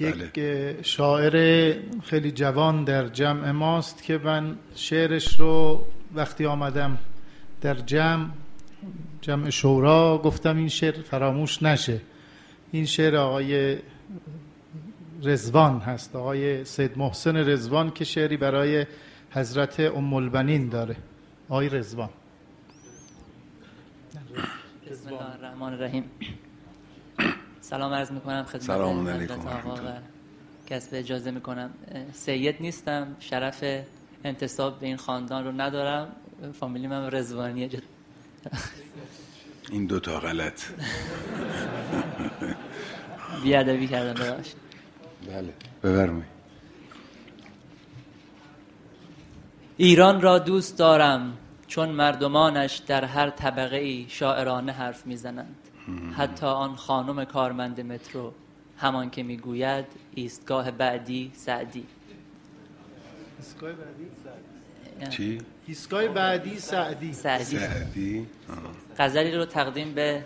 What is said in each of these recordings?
یک شاعر خیلی جوان در جمع ماست که من شعرش رو وقتی آمدم در جمع شورا گفتم این شعر فراموش نشه. این شعر آقای رضوان هست، آقای سید محسن رضوان، که شعری برای حضرت ام البنین داره. آقای رضوان. بسم الله الرحمن الرحیم. سلام عرض میکنم خدمت حضرت آقا و کسب اجازه میکنم. سید نیستم، شرف انتساب به این خاندان رو ندارم، فامیلی من رضوانیه. این دوتا غلط. بیادبی کردم، ببخشید. بله بفرمایید. ایران را دوست دارم چون مردمانش در هر طبقه ای شاعرانه حرف میزنند. حتی آن خانم کارمند مترو، همان که میگوید ایستگاه بعدی سعدی. ایستگاه بعدی سعدی. چی؟ ایستگاه بعدی سعدی. سعدی. غزلی رو تقدیم به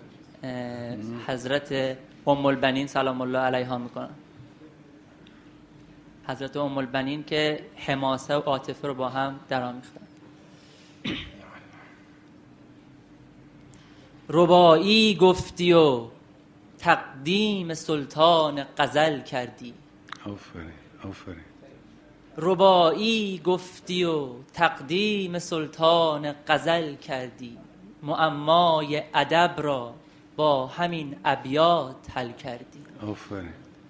حضرت ام البنین سلام الله علیها میکنم. حضرت ام البنین که حماسه و عاطفه رو با هم درآمیختن. رباعی گفتی و تقدیم سلطان غزل کردی. آفرین. رباعی گفتی و تقدیم سلطان غزل کردی. معمای ادب را با همین ابیات حل کردی. آفرین.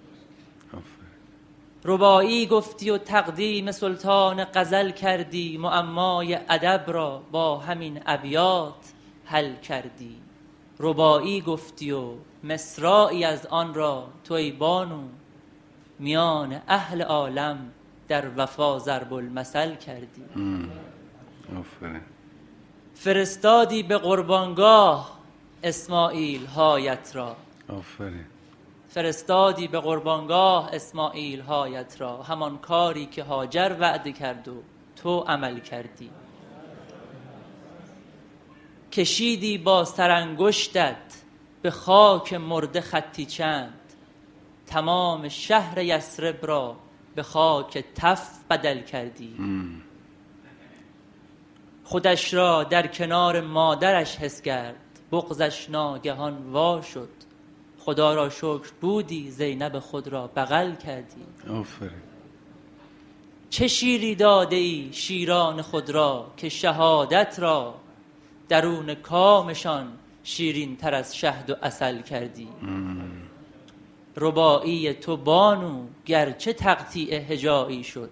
رباعی گفتی و تقدیم سلطان غزل کردی. معمای ادب را با همین ابیات حل کردی. رباعی گفتی و مصرعی از آن را تو ای بانو میان اهل عالم در وفا ضرب المثل کردی. آفرین. فرستادی به قربانگاه اسماعیل هایت را. آفرین. فرستادی به قربانگاه اسماعیل هایت را. همان کاری که هاجر وعده کرد و تو عمل کردی. کشیدی با سرانگشتت به خاک مرده خطی چند. تمام شهر یثرب را به خاک تف بدل کردی. خودش را در کنار مادرش حس کرد. بغضش ناگهان وا شد. خدا را شکر بودی زینب خود را بغل کردی. آفرین. چه شیری داده ای شیران خود را که شهادت را درون کامشان شیرین تر از شهد و عسل کردی. رباعی تو بانو گرچه تقطیع هجایی شد.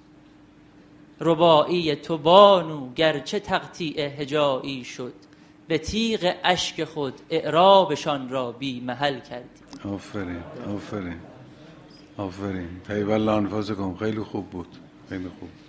رباعی تو بانو گرچه تقطیع هجایی شد. به تیغ اشک خود اعرابشان را بی محل کردی. آفرین. طیب الله انفاسکم. خیلی خوب بود، خیلی خوب.